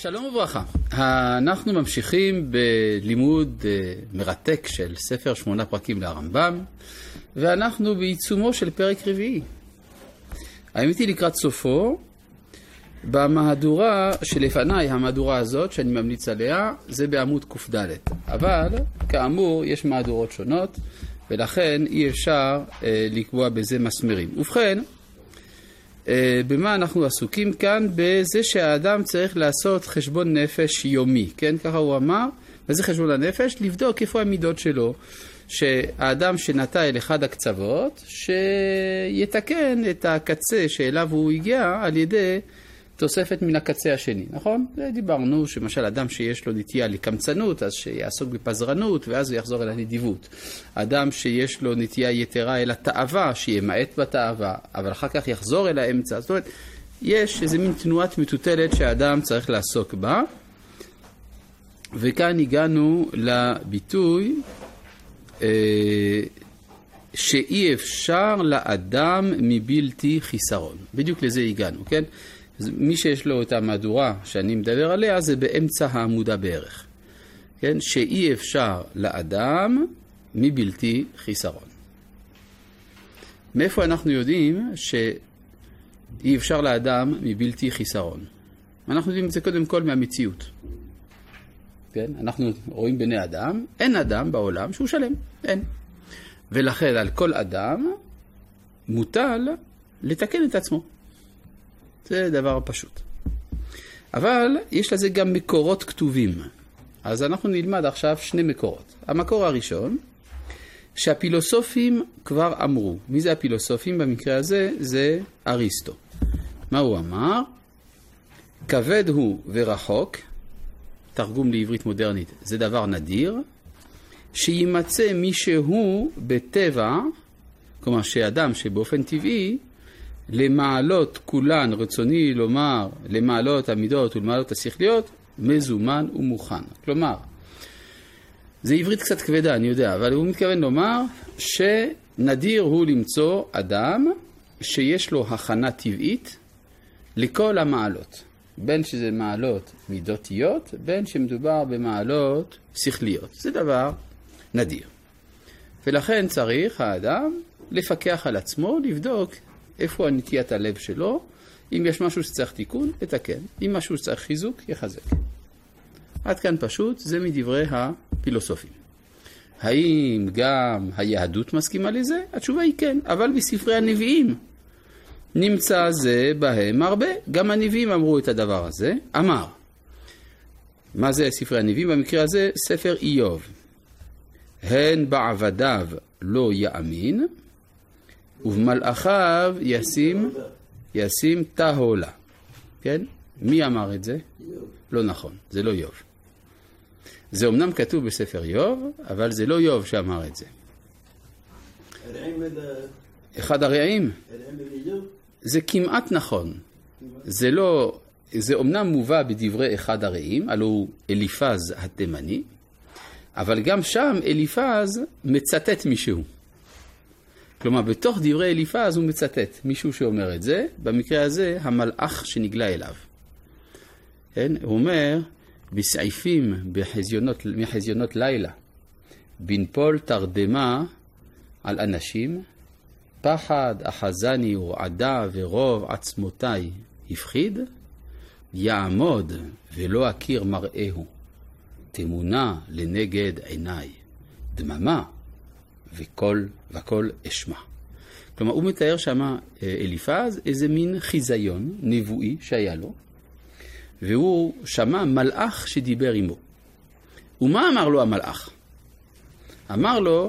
שלום וברכה. אנחנו ממשיכים בלימוד מרתק של ספר 8 פרקים לרמב"ם, ואנחנו בעיצומו של פרק רביעי. האמת היא לקראת סופו, במהדורה שלפניי, המהדורה הזאת שאני ממליץ עליה, זה בעמוד ק"ד. אבל כאמור יש מהדורות שונות, ולכן אי אפשר לקבוע בזה מסמרים. ובכן, במה אנחנו עסוקים כאן? בזה שהאדם צריך לעשות חשבון נפש יומי, כן? ככה הוא אמר. וזה חשבון הנפש, לבדוק איפה המידות שלו, שהאדם שנטע אל אחד הקצוות, שיתקן את הקצה שאליו הוא הגיע על ידי תוספת מן הקצה השני, נכון? דיברנו שמשל אדם שיש לו נטייה לקמצנות, אז שיעסוק בפזרנות, ואז הוא יחזור אל הנדיבות. אדם שיש לו נטייה יתרה אל התאווה, שימעט בתאווה, אבל אחר כך יחזור אל האמצע. זאת אומרת, יש איזה מין תנועת מטוטלת שהאדם צריך לעסוק בה, וכאן הגענו לביטוי שאי אפשר לאדם מבלתי חיסרון. בדיוק לזה הגענו, כן? מי שיש לו את המהדורה שאני מדבר עליה, זה באמצע העמודה בערך. כן? שאי אפשר לאדם מבלתי חיסרון. מאיפה אנחנו יודעים שאי אפשר לאדם מבלתי חיסרון? אנחנו יודעים את זה קודם כל מהמציאות. כן? אנחנו רואים בני אדם, אין אדם בעולם שהוא שלם, אין. ולכן על כל אדם מוטל לתקן את עצמו. זה דבר פשוט. אבל יש לזה גם מקורות כתובים. אז אנחנו נלמד עכשיו 2 מקורות. המקור הראשון, שהפילוסופים כבר אמרו. מי זה הפילוסופים במקרה הזה? זה אריסטו. מה הוא אמר? כבד הוא ורחוק, תרגום לעברית מודרנית, זה דבר נדיר, שימצא מישהו בטבע, כלומר שאדם שבאופן טבעי, למעלות כולן, רצוני לומר, למעלות המידות ולמעלות השכליות, מזומן ומוכן. כלומר, זה עברית קצת כבדה, אני יודע, אבל הוא מתכוון לומר שנדיר הוא למצוא אדם שיש לו הכנה טבעית לכל המעלות. בין שזה מעלות מידותיות, בין שמדובר במעלות שכליות. זה דבר נדיר. ולכן צריך האדם לפקח על עצמו, לבדוק איפה הנטיית הלב שלו, אם יש משהו שצריך תיקון, לתקן. אם משהו שצריך חיזוק, יחזק. עד כאן פשוט, זה מדברי הפילוסופים. האם גם היהדות מסכימה לזה? התשובה היא כן, אבל בספרי הנביאים נמצא זה בהם הרבה. גם הנביאים אמרו את הדבר הזה. אמר. מה זה ספרי הנביאים? במקרה הזה, ספר איוב. הן בעבדיו לא יאמין, ובמלאכיו ישים תהולה. כן? מי אמר את זה? לא נכון, זה לא איוב. זה אומנם כתוב בספר איוב, אבל זה לא איוב שאמר את זה. אחד הרעים? זה כמעט נכון. זה לא, זה אומנם מובא בדברי אחד הרעים, הלא הוא אליפז התימני, אבל גם שם אליפז מצטט מישהו. כלומר, בתוך דברי אליפז הוא מצטט מישהו שאומר את זה, במקרה הזה המלאך שנגלה אליו. כן? הוא אומר, בסעיפים מחזיונות לילה, בנפול תרדמה על אנשים, פחד אחזני ורעדה ורוב עצמותיי הפחיד, יעמוד ולא אכיר מראהו, תמונה לנגד עיניי, דממה וכל אשמה. כלומר, הוא מתאר שמה אליפז איזה מין חיזיון נבואי שהיה לו, והוא שמע מלאך שדיבר עמו. ומה אמר לו המלאך? אמר לו,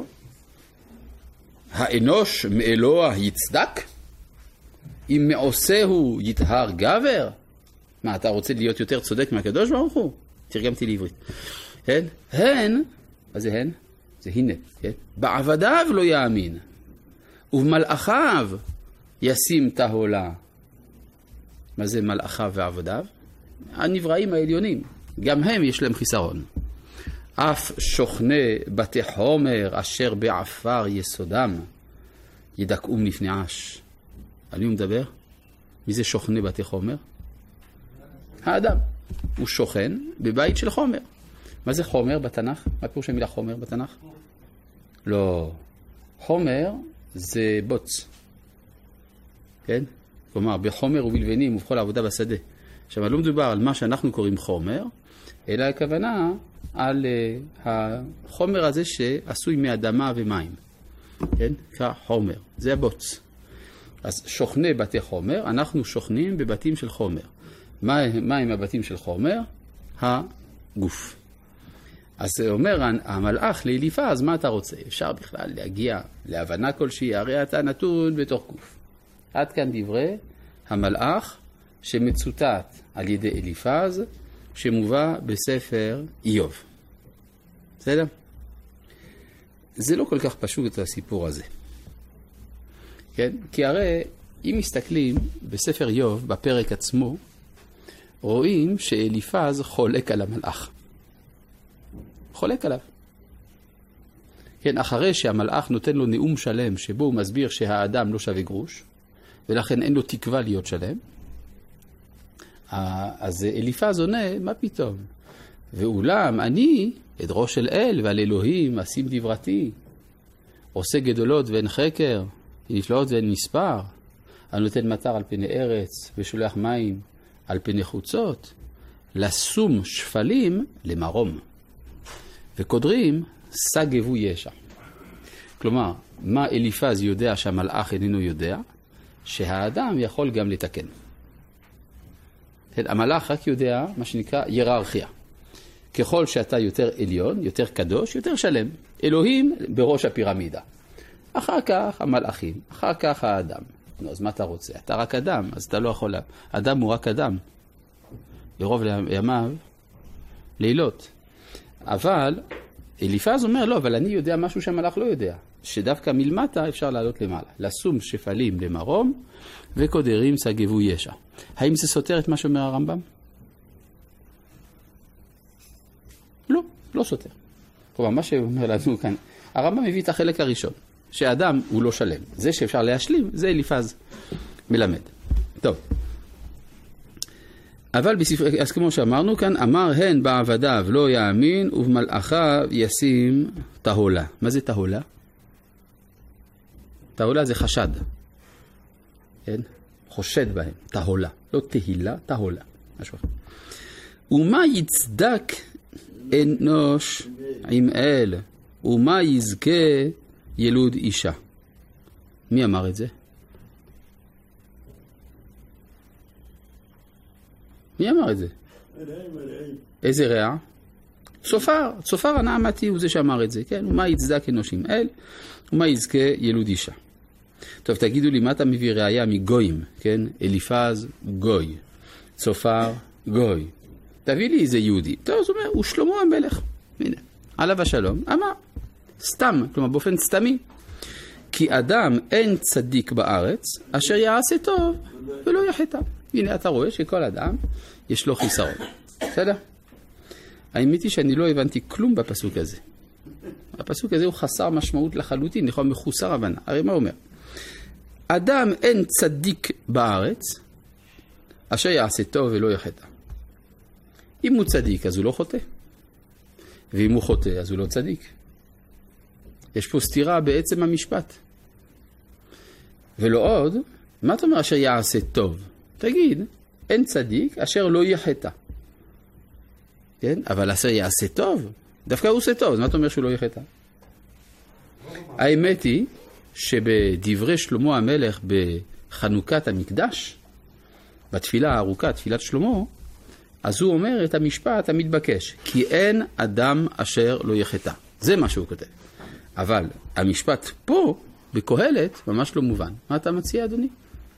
האנוש מאלוה יצדק? אם מעושהו יטהר גבר? מה, אתה רוצה להיות יותר צודק מהקדוש ברוך הוא? תרגמתי לעברית. הן, מה זה הן? זה הנה, כן? בעבדיו לא יאמין, ובמלאכיו ישים תהולה. מה זה מלאכיו ועבדיו? הנבראים העליונים, גם הם יש להם חיסרון. אף שוכני בתי חומר אשר בעפר יסודם, ידכאום לפני אש. על מי הוא מדבר? מי זה שוכני בתי חומר? האדם. הוא שוכן בבית של חומר. מה זה חומר בתנ"ך? מה פירוש המילה חומר בתנ"ך? לא. חומר זה בוץ. כן? כלומר, בחומר ובלבנים ובכל העבודה בשדה. עכשיו, לא מדובר על מה שאנחנו קוראים חומר, אלא הכוונה על החומר הזה שעשוי מאדמה ומים. כן? קרא חומר. זה הבוץ. אז שוכני בתי חומר, אנחנו שוכנים בבתים של חומר. מה הם הבתים של חומר? הגוף. אז אומר המלאך לאליפז, מה אתה רוצה? אפשר בכלל להגיע להבנה כלשהי, הרי אתה נתון בתוך גוף. עד כאן דברי המלאך שמצוטט על ידי אליפז, שמובא בספר איוב. בסדר? זה לא כל כך פשוט הסיפור הזה. כן? כי הרי אם מסתכלים בספר איוב, בפרק עצמו, רואים שאליפז חולק על המלאך. חולק עליו. כן, אחרי שהמלאך נותן לו נאום שלם, שבו הוא מסביר שהאדם לא שווה גרוש, ולכן אין לו תקווה להיות שלם, אז אליפז עונה, מה פתאום? ואולם אני, את ראש של אל ועל אלוהים, אשים דברתי, עושה גדולות ואין חקר, נפלאות ואין מספר, הנותן מטר על פני ארץ ושולח מים על פני חוצות, לשום שפלים למרום, וקודרים סגבו ישע. כלומר, מה אליפז יודע שהמלאך איננו יודע? שהאדם יכול גם לתקן. המלאך רק יודע מה שנקרא היררכיה. ככל שאתה יותר עליון, יותר קדוש, יותר שלם. אלוהים בראש הפירמידה. אחר כך המלאכים, אחר כך האדם. נו, אז מה אתה רוצה? אתה רק אדם, אז אתה לא יכול... אדם הוא רק אדם. ברוב ימיו, לילות. אבל אליפז אומר, לא, אבל אני יודע משהו שהמלאך לא יודע. שדווקא מלמטה אפשר לעלות למעלה. לשום שפלים למרום, וקודרים סגבו ישע. האם זה סותר את מה שאומר הרמב"ם? לא, לא סותר. כלומר, מה שאומר לנו כאן, הרמב"ם מביא את החלק הראשון, שהאדם הוא לא שלם. זה שאפשר להשלים, זה אליפז מלמד. טוב. אבל אז כמו שאמרנו כאן, אמר הן בעבדיו לא יאמין ובמלאכיו ישים תהולה. מה זה תהולה? תהולה זה חשד. כן? חושד בהם. תהולה. לא תהילה, תהולה. משהו אחר. ומה יצדק אנוש עם אל? ומה יזכה ילוד אישה? מי אמר את זה? מי אמר את זה? איזה רע? צופר. צופר הנעמתי הוא זה שאמר את זה. כן? ומה יצדק אנוש עם אל? ומה יזכה ילוד אישה? טוב, תגידו לי, מה אתה מביא ראיה מגויים? כן? אליפז, גוי. צופר, גוי. תביא לי איזה יהודי. טוב, זאת אומרת, הוא שלמה המלך. הנה, עליו השלום. אמר, סתם, כלומר, באופן סתמי. כי אדם אין צדיק בארץ, אשר יעשה טוב ולא יחטא. הנה, אתה רואה שכל אדם יש לו חיסרון. בסדר? האמת היא שאני לא הבנתי כלום בפסוק הזה. הפסוק הזה הוא חסר משמעות לחלוטין, נכון, מחוסר הבנה. הרי מה אומר? אדם אין צדיק בארץ, אשר יעשה טוב ולא יחטא. אם הוא צדיק, אז הוא לא חוטא. ואם הוא חוטא, אז הוא לא צדיק. יש פה סתירה בעצם המשפט. ולא עוד, מה אתה אומר אשר יעשה טוב? תגיד, אין צדיק אשר לא יחטא. כן? אבל אשר יעשה טוב, דווקא הוא עושה טוב, אז מה אתה אומר שהוא לא יחטא? האמת היא שבדברי שלמה המלך בחנוכת המקדש, בתפילה הארוכה, תפילת שלמה, אז הוא אומר את המשפט המתבקש, כי אין אדם אשר לא יחטא. זה מה שהוא כותב. אבל המשפט פה, בקהלת, ממש לא מובן. מה אתה מציע, אדוני?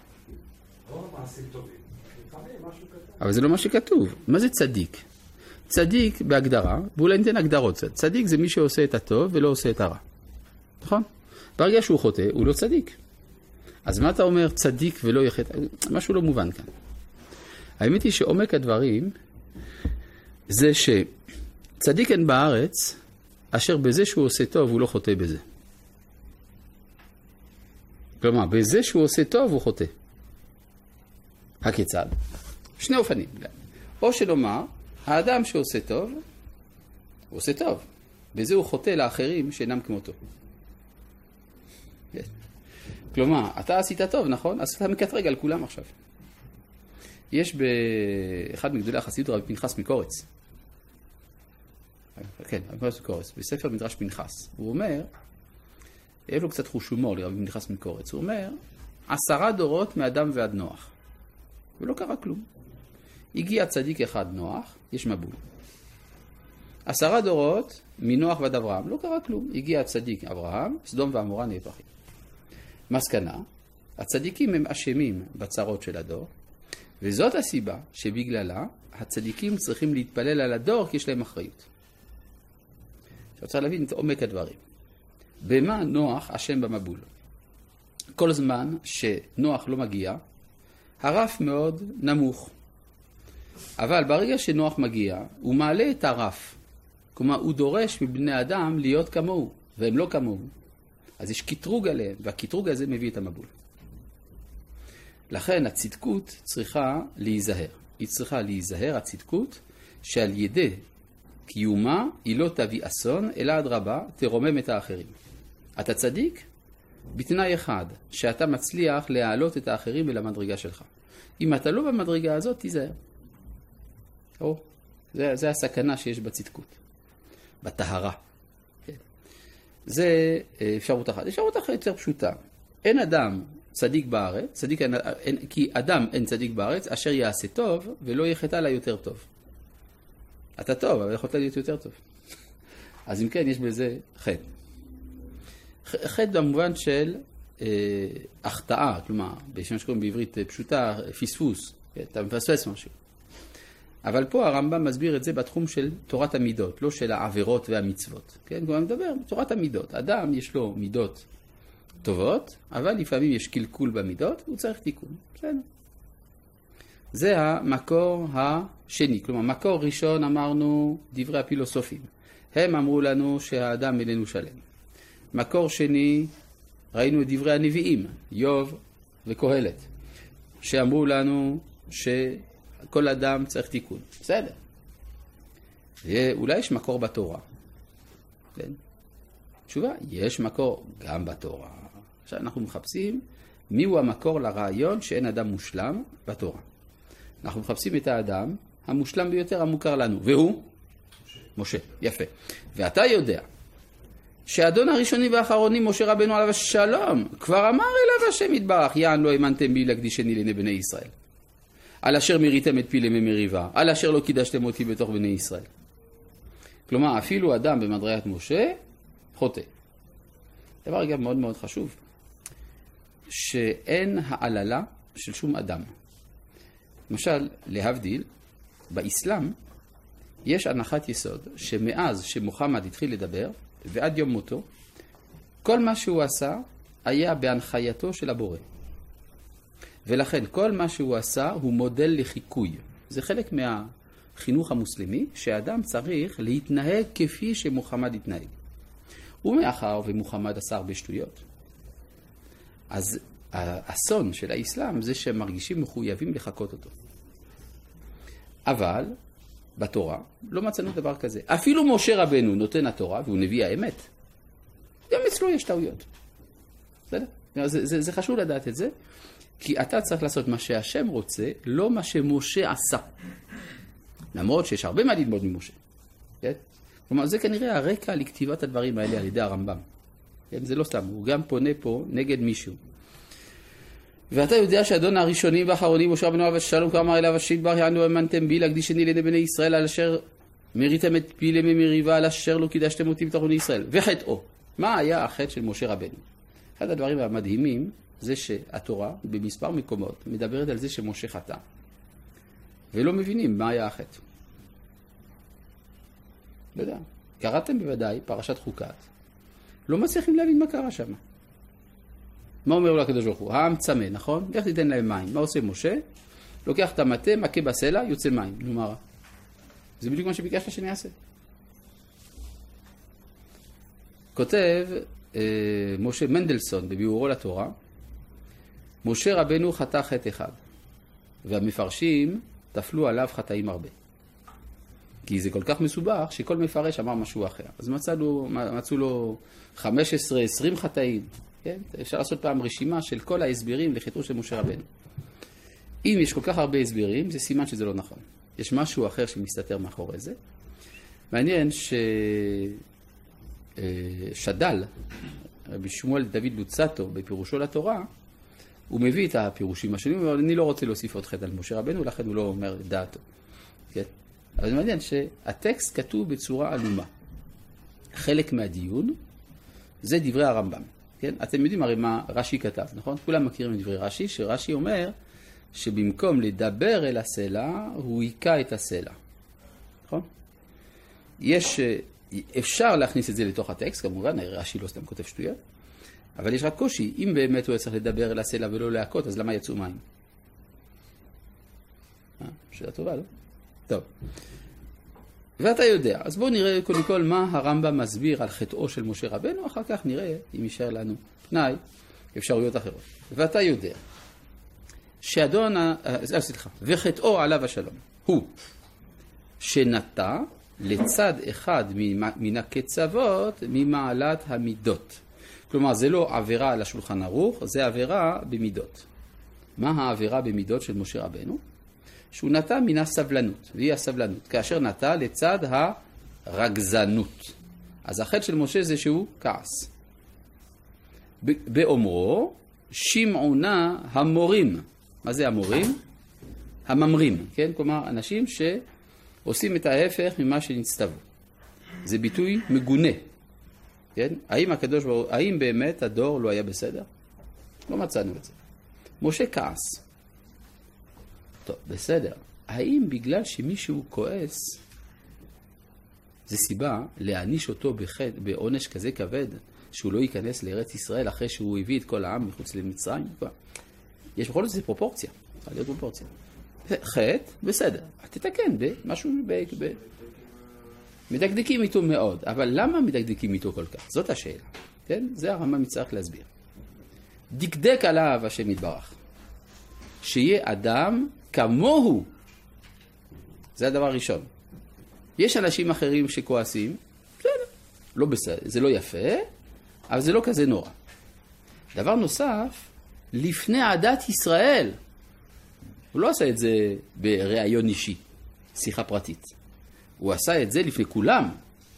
אבל זה לא מה שכתוב. מה זה צדיק? צדיק בהגדרה, ואולי ניתן הגדרות. צדיק זה מי שעושה את הטוב ולא עושה את הרע. נכון? ברגע שהוא חוטא, הוא לא צדיק. אז מה אתה אומר צדיק ולא יחטא? משהו לא מובן כאן. האמת היא שעומק הדברים זה שצדיק אין בארץ, אשר בזה שהוא עושה טוב הוא לא חוטא בזה. כלומר, בזה שהוא עושה טוב הוא חוטא. הכיצד? שני אופנים. או שנאמר, האדם שעושה טוב, הוא עושה טוב. בזה הוא חוטא לאחרים שאינם כמותו. כלומר, אתה עשית טוב, נכון? אז אתה מקטרג על כולם עכשיו. יש באחד מגדולי החסידות רבי פנחס מקורץ. כן, רבי פנחס מקורץ, בספר מדרש פנחס. הוא אומר, יש לו קצת חוש הומור לרבי פנחס מקורץ. הוא אומר, 10 דורות מאדם ועד נוח. ולא קרה כלום. הגיע צדיק אחד נוח, יש מבול. 10 דורות מנוח ועד אברהם, לא קרה כלום. הגיע צדיק אברהם, סדום ועמורה נהפכים. מסקנה, הצדיקים הם אשמים בצרות של הדור, וזאת הסיבה שבגללה הצדיקים צריכים להתפלל על הדור כי יש להם אחריות. עכשיו צריך להבין את עומק הדברים. במה נוח אשם במבול? כל זמן שנוח לא מגיע, הרף מאוד נמוך. אבל ברגע שנוח מגיע, הוא מעלה את הרף. כלומר, הוא דורש מבני אדם להיות כמוהו, והם לא כמוהו. אז יש קטרוג עליהם, והקטרוג הזה מביא את המבול. לכן הצדקות צריכה להיזהר. היא צריכה להיזהר, הצדקות, שעל ידי קיומה היא לא תביא אסון, אלא אדרבה תרומם את האחרים. אתה צדיק? בתנאי אחד, שאתה מצליח להעלות את האחרים אל המדרגה שלך. אם אתה לא במדרגה הזאת, תיזהר. זה הסכנה שיש בצדקות, בטהרה. זה אפשרות אחת. אפשרות אחת יותר פשוטה. אין אדם צדיק בארץ, כי אדם אין צדיק בארץ, אשר יעשה טוב ולא יחטא לה יותר טוב. אתה טוב, אבל יכולת להיות יותר טוב. אז אם כן, יש בזה חטא. חטא במובן של החטאה, כלומר, בשם שקוראים בעברית פשוטה, פספוס, אתה מפספס משהו. אבל פה הרמב"ם מסביר את זה בתחום של תורת המידות, לא של העבירות והמצוות. כן? הוא מדבר בתורת המידות. אדם יש לו מידות טובות, אבל לפעמים יש קלקול במידות, הוא צריך תיקון. בסדר. זה המקור השני. כלומר, מקור ראשון אמרנו דברי הפילוסופים. הם אמרו לנו שהאדם איננו שלם. מקור שני, ראינו את דברי הנביאים, איוב וקהלת, שאמרו לנו כל אדם צריך תיקון. בסדר. אולי יש מקור בתורה. כן? תשובה, יש מקור גם בתורה. עכשיו אנחנו מחפשים מיהו המקור לרעיון שאין אדם מושלם בתורה. אנחנו מחפשים את האדם המושלם ביותר המוכר לנו. והוא? משה. יפה. ואתה יודע שהאדון הראשונים והאחרונים, משה רבנו עליו השלום, כבר אמר אליו השם יתברך, יען לא האמנתם בי להקדישני לעיני בני ישראל. על אשר מריתם את פי לימי מריבה, על אשר לא קידשתם אותי בתוך בני ישראל. כלומר, אפילו אדם במדרגת משה, חוטא. דבר גם מאוד מאוד חשוב, שאין העללה של שום אדם. למשל, להבדיל, באסלאם יש הנחת יסוד שמאז שמוחמד התחיל לדבר ועד יום מותו, כל מה שהוא עשה היה בהנחייתו של הבורא. ולכן כל מה שהוא עשה הוא מודל לחיקוי. זה חלק מהחינוך המוסלמי, שהאדם צריך להתנהג כפי שמוחמד התנהג. ומאחר ומוחמד עשה הרבה שטויות, אז האסון של האסלאם זה שהם מרגישים מחויבים לחקות אותו. אבל בתורה לא מצאנו דבר כזה. אפילו משה רבנו נותן התורה, והוא נביא האמת, גם אצלו יש טעויות. זה חשוב לדעת את זה, כי אתה צריך לעשות מה שהשם רוצה, לא מה שמשה עשה. למרות שיש הרבה מה ללמוד ממשה. כלומר, זה כנראה הרקע לכתיבת הדברים האלה על ידי הרמב"ם. זה לא סתם, הוא גם פונה פה נגד מישהו. ואתה יודע שהאדון הראשונים והאחרונים, משה רבנו עליו השלום, כבר אמר אליו השם יתברך, יען לא האמנתם בי להקדישני לעיני בני ישראל, על אשר מריתם את פי לימי מריבה, על אשר לא קידשתם אותי בתוך בני ישראל. וחטאו. מה היה החטא של משה רבנו? אחד הדברים המדהימים זה שהתורה במספר מקומות מדברת על זה שמשה חטא. ולא מבינים מה היה החטא. לא יודע. קראתם בוודאי פרשת חוקת. לא מצליחים להבין מה קרה שם. מה אומר לו הקדוש ברוך הוא? העם צמא, נכון? איך תיתן להם מים? מה עושה משה? לוקח את המטה, מכה בסלע, יוצא מים. נאמר, זה בדיוק מה שביקשת שאני אעשה. כותב משה מנדלסון בביאורו לתורה, משה רבנו חטא חטא אחד. והמפרשים תפלו עליו חטאים הרבה. כי זה כל כך מסובך שכל מפרש אמר משהו אחר. אז מצאו לו 15-20 חטאים. כן? אפשר לעשות פעם רשימה של כל ההסברים לחטאו של משה רבנו. אם יש כל כך הרבה הסברים, זה סימן שזה לא נכון. יש משהו אחר שמסתתר מאחורי זה. מעניין ששדל, רבי שמואל דוד לוצטו, בפירושו לתורה, הוא מביא את הפירושים השונים, אבל אני לא רוצה להוסיף עוד חטא על משה רבנו, לכן הוא לא אומר את דעתו. כן? אבל זה מעניין שהטקסט כתוב בצורה עלומה. חלק מהדיון זה דברי הרמב"ם. כן? אתם יודעים הרי מה רש"י כתב, נכון? כולם מכירים את דברי רש"י, שרש"י אומר שבמקום לדבר אל הסלע, הוא היקע את הסלע. נכון? אפשר להכניס את זה לתוך הטקסט, כמובן, רש"י לא סתם כותב שטויות, אבל יש רק קושי. אם באמת הוא צריך לדבר אל הסלע ולא להכות, אז למה יצאו מים? שאלה טובה, לא? טוב. ואתה יודע, אז בואו נראה קודם כל מה הרמב"ם מסביר על חטאו של משה רבנו, אחר כך נראה אם יישאר לנו פנאי, אפשרויות אחרות. ואתה יודע, וחטאו עליו השלום, הוא שנטע לצד אחד מן הקצוות ממעלת המידות. כלומר, זה לא עבירה על השולחן ערוך, זה עבירה במידות. מה העבירה במידות של משה רבנו? שהוא נטע מן הסבלנות, והיא הסבלנות, כאשר נטע לצד הרגזנות. אז החטא של משה זה שהוא כעס. באומרו, שמעונה המורים. מה זה המורים? הממרים, כן? כלומר, אנשים שעושים את ההפך ממה שנצטוו. זה ביטוי מגונה. כן? האם באמת הדור לא היה בסדר? לא מצאנו את זה. משה כעס. טוב, בסדר. האם בגלל שמישהו כועס, זה סיבה להעניש אותו בעונש כזה כבד, שהוא לא ייכנס לארץ ישראל אחרי שהוא הביא את כל העם מחוץ למצרים? יש בכל זאת זה פרופורציה. צריכה להיות פרופורציה. חטא, בסדר. תתקן במשהו, מדקדקים איתו מאוד. אבל למה מדקדקים איתו כל כך? זאת השאלה. כן? זה הרמב"ם צריך להסביר. דקדק עליו השם יתברך. שיהיה אדם כמוהו. זה הדבר הראשון. יש אנשים אחרים שכועסים, בסדר. לא בסדר. זה לא יפה, אבל זה לא כזה נורא. דבר נוסף, לפני עדת ישראל. הוא לא עשה את זה בראיון אישי, שיחה פרטית. הוא עשה את זה לפני כולם.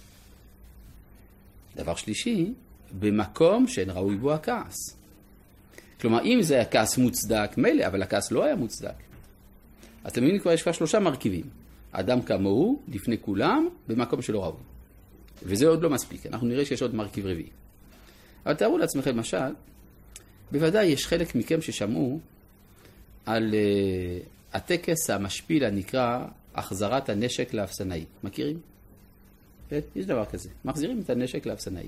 דבר שלישי, במקום שאין ראוי בו הכעס. כלומר, אם זה היה כעס מוצדק, מילא, אבל הכעס לא היה מוצדק. אז אתם מבינים, כבר יש כבר 3 מרכיבים. אדם כמוהו, לפני כולם, במקום שלא ראוי. וזה עוד לא מספיק. אנחנו נראה שיש עוד מרכיב רביעי. אבל תארו לעצמכם, למשל, בוודאי יש חלק מכם ששמעו על הטקס המשפיל הנקרא החזרת הנשק לאפסנאי. מכירים? יש דבר כזה. מחזירים את הנשק לאפסנאי.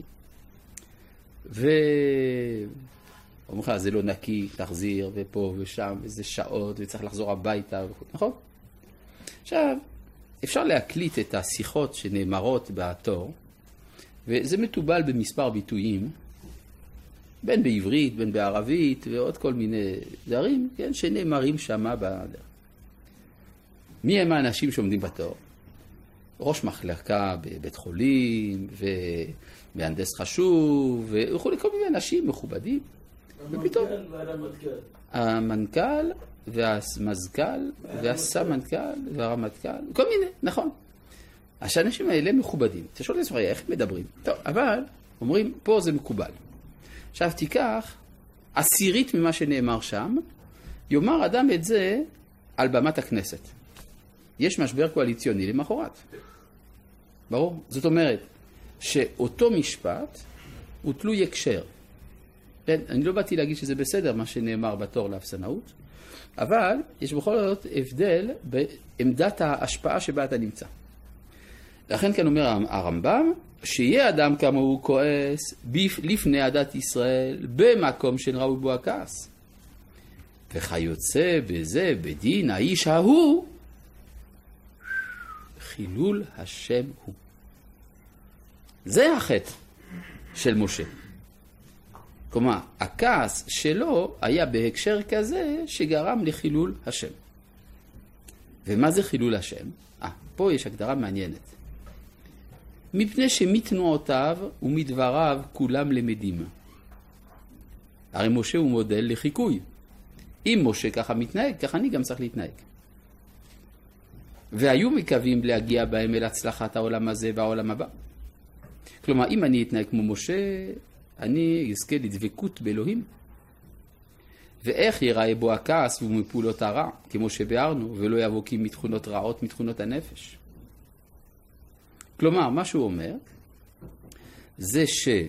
אומרים לך, זה לא נקי, תחזיר, ופה ושם, וזה שעות, וצריך לחזור הביתה, נכון? עכשיו, אפשר להקליט את השיחות שנאמרות בתור, וזה מטובל במספר ביטויים, בין בעברית, בין בערבית, ועוד כל מיני דברים, כן, שנאמרים שמה בדרך. מי הם האנשים שעומדים בתור? ראש מחלקה בבית חולים, ומהנדס חשוב, וכו' כל מיני אנשים מכובדים. ופתאום המנכ"ל והמזכ"ל והסמנכ"ל והרמטכ"ל, כל מיני, נכון. האנשים האלה מכובדים. אתה שואל לעצמך, איך הם מדברים? טוב, אבל אומרים, פה זה מקובל. עכשיו תיקח 10% ממה שנאמר שם, יאמר אדם את זה על במת הכנסת. יש משבר קואליציוני למחרת. ברור? זאת אומרת, שאותו משפט הוא תלוי הקשר. אני לא באתי להגיד שזה בסדר מה שנאמר בתור לאפסנאות, אבל יש בכל זאת הבדל בעמדת ההשפעה שבה אתה נמצא. לכן כאן אומר הרמב"ם, שיהיה אדם כמה הוא כועס לפני עדת ישראל במקום שראוי בו הכעס. וכיוצא בזה בדין האיש ההוא, חילול השם הוא. זה החטא של משה. כלומר, הכעס שלו היה בהקשר כזה שגרם לחילול השם. ומה זה חילול השם? פה יש הגדרה מעניינת. מפני שמתנועותיו ומדבריו כולם למדים. הרי משה הוא מודל לחיקוי. אם משה ככה מתנהג, ככה אני גם צריך להתנהג. והיו מקווים להגיע בהם אל הצלחת העולם הזה והעולם הבא. כלומר, אם אני אתנהג כמו משה, אני אזכה לדבקות באלוהים. ואיך ייראה בו הכעס ומפעולות הרע, כמו שבארנו, ולא יבוא כי מתכונות רעות מתכונות הנפש. כלומר, מה שהוא אומר, זה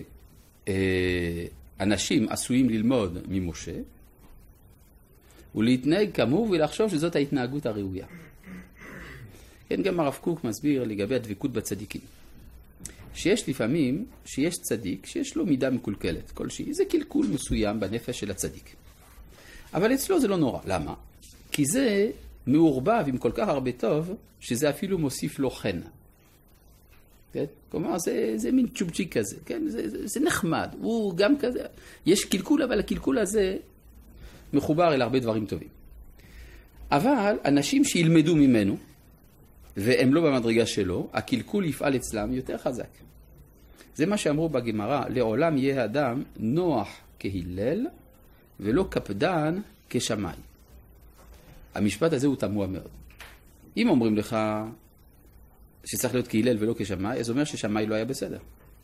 שאנשים עשויים ללמוד ממשה, ולהתנהג כמוהו ולחשוב שזאת ההתנהגות הראויה. כן, גם הרב קוק מסביר לגבי הדבקות בצדיקים. שיש לפעמים, שיש צדיק, שיש לו מידה מקולקלת כלשהי, זה קלקול מסוים בנפש של הצדיק. אבל אצלו זה לא נורא. למה? כי זה מעורבב עם כל כך הרבה טוב, שזה אפילו מוסיף לו חן. כן? כלומר, זה מין צ'ובצ'יק כזה. כן? זה נחמד. הוא גם כזה. יש קלקול, אבל הקלקול הזה מחובר אל הרבה דברים טובים. אבל אנשים שילמדו ממנו, והם לא במדרגה שלו, הקלקול יפעל אצלם יותר חזק. זה מה שאמרו בגמרא, לעולם יהיה אדם נוח כהלל, ולא קפדן כשמאי. המשפט הזה הוא תמוה מאוד. אם אומרים לך שצריך להיות כהלל ולא כשמאי, אז אומר ששמאי לא היה בסדר.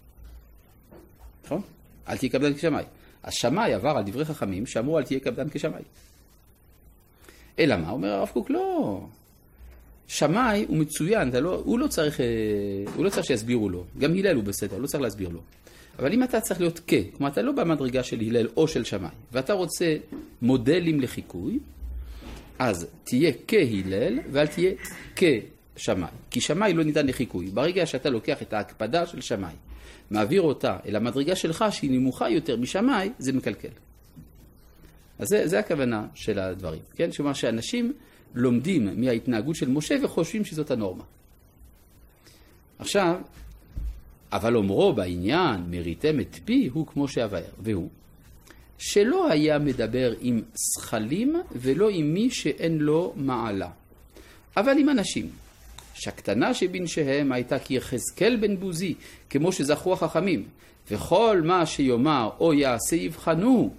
נכון? אל תהיה קפדן כשמאי. אז שמאי עבר על דברי חכמים שאמרו אל תהיה קפדן כשמאי. אלא מה? אומר הרב קוק, לא. שמאי הוא מצוין, הוא לא צריך שיסבירו לו. גם הלל הוא בסדר, לא צריך להסביר לו. אבל אם אתה צריך להיות כמו אתה לא במדרגה של הלל או של שמאי, ואתה רוצה מודלים לחיקוי, אז תהיה כהלל ואל תהיה כשמאי. כי שמאי לא ניתן לחיקוי. ברגע שאתה לוקח את ההקפדה של שמאי, מעביר אותה אל המדרגה שלך שהיא נמוכה יותר משמאי, זה מקלקל. אז זה הכוונה של הדברים. כן? שמה שאנשים לומדים מההתנהגות של משה וחושבים שזאת הנורמה. עכשיו, אבל אומרו בעניין, מריתם את פי, הוא כמו שהבאר, והוא, שלא היה מדבר עם שכלים ולא עם מי שאין לו מעלה. אבל עם אנשים, שהקטנה שבנשיהם הייתה כיחזקאל בן בוזי, כמו שזכו החכמים, וכל מה שיאמר או יעשה יבחנו.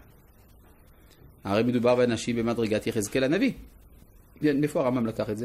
הרי מדובר באנשים במדרגת יחזקאל הנביא. איפה הרמב"ם לקח את זה?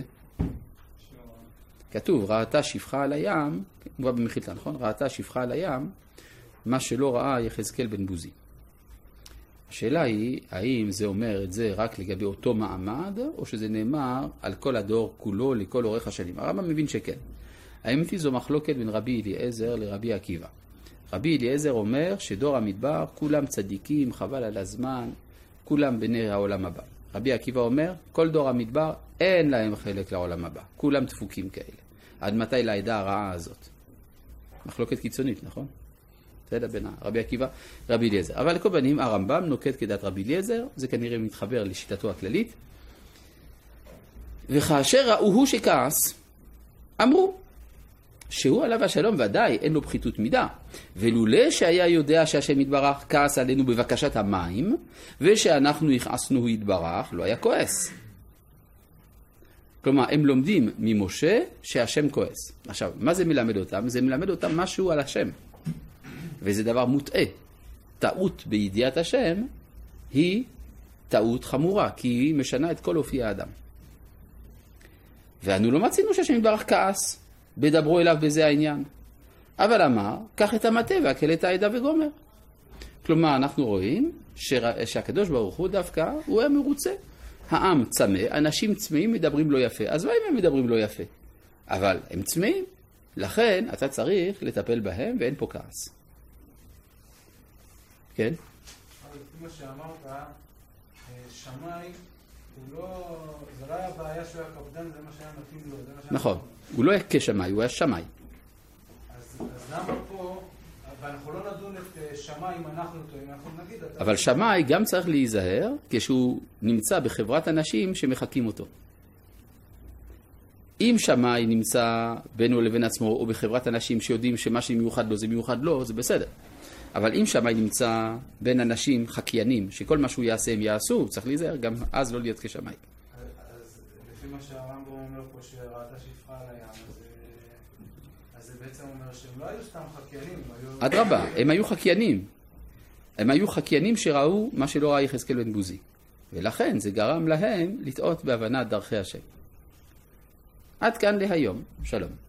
כתוב, ראתה שפחה על הים, מובא במחילתא, נכון? ראתה שפחה על הים, מה שלא ראה יחזקאל בן בוזי. השאלה היא, האם זה אומר את זה רק לגבי אותו מעמד, או שזה נאמר על כל הדור כולו, לכל אורך השנים? הרמב"ם מבין שכן. האמת היא זו מחלוקת בין רבי אליעזר לרבי עקיבא. רבי אליעזר אומר שדור המדבר, כולם צדיקים, חבל על הזמן, כולם בני העולם הבא. רבי עקיבא אומר, כל דור המדבר אין להם חלק לעולם הבא. כולם דפוקים כאלה. עד מתי לעדה הרעה הזאת? מחלוקת קיצונית, נכון? זה בין רבי עקיבא, רבי אליעזר. אבל לכל פנים, הרמב"ם נוקט כדת רבי אליעזר, זה כנראה מתחבר לשיטתו הכללית. וכאשר ראוהו שכעס, אמרו, שהוא עליו השלום ודאי אין לו פחיתות מידה, ולולא שהיה יודע שהשם יתברך כעס עלינו בבקשת המים, ושאנחנו יכעסנו יתברך, לא היה כועס. כלומר, הם לומדים ממשה שהשם כועס. עכשיו, מה זה מלמד אותם? זה מלמד אותם משהו על השם. וזה דבר מוטעה. טעות בידיעת השם היא טעות חמורה, כי היא משנה את כל אופי האדם. ואנו לא מצינו שהשם יתברך כעס, בדברו אליו בזה העניין. אבל אמר, קח את המטה והקל את העדה וגומר. כלומר, אנחנו רואים שהקדוש ברוך הוא דווקא, הוא היה מרוצה. העם צמא, אנשים צמאים מדברים לא יפה. אז מה אם הם מדברים לא יפה? אבל הם צמאים, לכן אתה צריך לטפל בהם ואין פה כעס. כן? אבל כמו שאמרת, שמאי, זה לא היה בעיה שהוא היה קפדן, זה מה שהיה מתאים לו. נכון, הוא לא היה כשמאי, הוא היה שמאי. אז למה פה, ואנחנו לא נדון את שמאי אם אנחנו טועים, אנחנו נגיד... אבל שמאי גם צריך להיזהר כשהוא נמצא בחברת אנשים שמחכים אותו. אם שמאי נמצא בינו לבין עצמו או בחברת אנשים שיודעים שמה שמיוחד לו זה מיוחד לו, זה בסדר. אבל אם שמאי נמצא בין אנשים חקיינים, שכל מה שהוא יעשה הם יעשו, צריך להיזהר גם אז לא להיות כשמאי. אז לפי לפי מה שהרמב"ם אומר פה שראתה שפחה על הים, אז זה בעצם אומר שהם לא היו סתם חקיינים. אדרבה, הם היו חקיינים. הם היו חקיינים שראו מה שלא ראה יחזקאל בן בוזי. ולכן זה גרם להם לטעות בהבנת דרכי השם. עד כאן להיום. שלום.